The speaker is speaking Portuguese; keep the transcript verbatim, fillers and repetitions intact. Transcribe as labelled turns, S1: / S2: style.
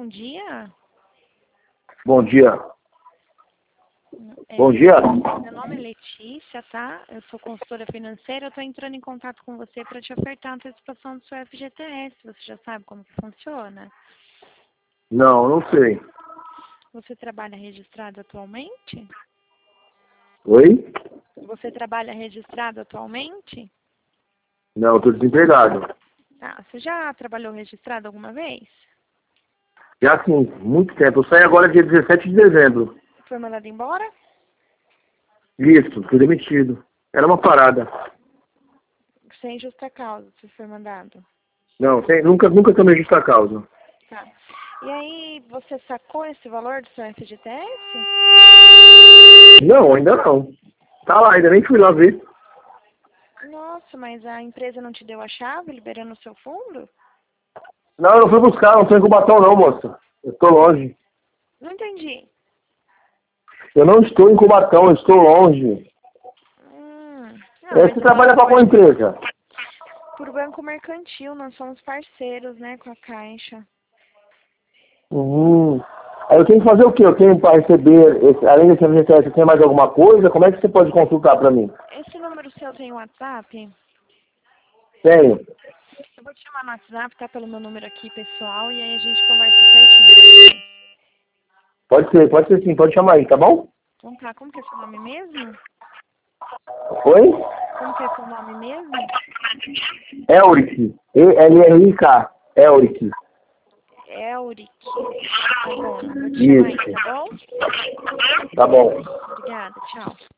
S1: dia.
S2: Bom dia.
S1: É,
S2: Bom dia.
S1: Meu nome é Letícia, tá? Eu sou consultora financeira. Eu tô entrando em contato com você para te ofertar a antecipação do seu F G T S. Você já sabe como que funciona?
S2: Não, não sei.
S1: Você trabalha registrado atualmente?
S2: Oi?
S1: Você trabalha registrado atualmente?
S2: Não, eu tô desempregado.
S1: Tá. Você já trabalhou registrado alguma vez?
S2: Já sim, muito tempo. Eu saí agora dia dezessete de dezembro.
S1: Foi mandado embora?
S2: Isso, fui demitido. Era uma parada.
S1: Sem justa causa, você foi mandado.
S2: Não, sem, nunca, nunca tomei justa causa.
S1: Tá. E aí, você sacou esse valor do seu F G T S?
S2: Não, ainda não. Tá lá, ainda nem fui lá ver.
S1: Nossa, mas a empresa não te deu a chave liberando o seu fundo?
S2: Não, eu não fui buscar, não tô em Cubatão não, moça. Eu tô longe.
S1: Não entendi.
S2: Eu não estou em Cubatão, eu estou longe.
S1: Hum, não,
S2: É,
S1: mas
S2: você
S1: a gente
S2: trabalha para qual
S1: pode...
S2: empresa?
S1: Por Banco Mercantil, nós somos parceiros, né, com a Caixa.
S2: Uhum. Aí eu tenho que fazer o quê? Eu tenho para receber, esse, além desse F G T S, tem mais alguma coisa? Como é que você pode consultar para mim?
S1: Esse número seu tem WhatsApp?
S2: Tenho.
S1: Eu vou te chamar no WhatsApp, tá? Pelo meu número aqui, pessoal, e aí a gente conversa certinho, pode ser?
S2: Pode ser, pode ser sim, pode chamar aí, tá bom?
S1: Então tá, como que é seu nome mesmo?
S2: Oi?
S1: Como que é seu nome mesmo?
S2: Elric. E L R I K. Elric.
S1: Elric. Tá bom, vou te chamar aí,
S2: Isso.
S1: tá bom?
S2: Tá bom.
S1: Obrigada, tchau.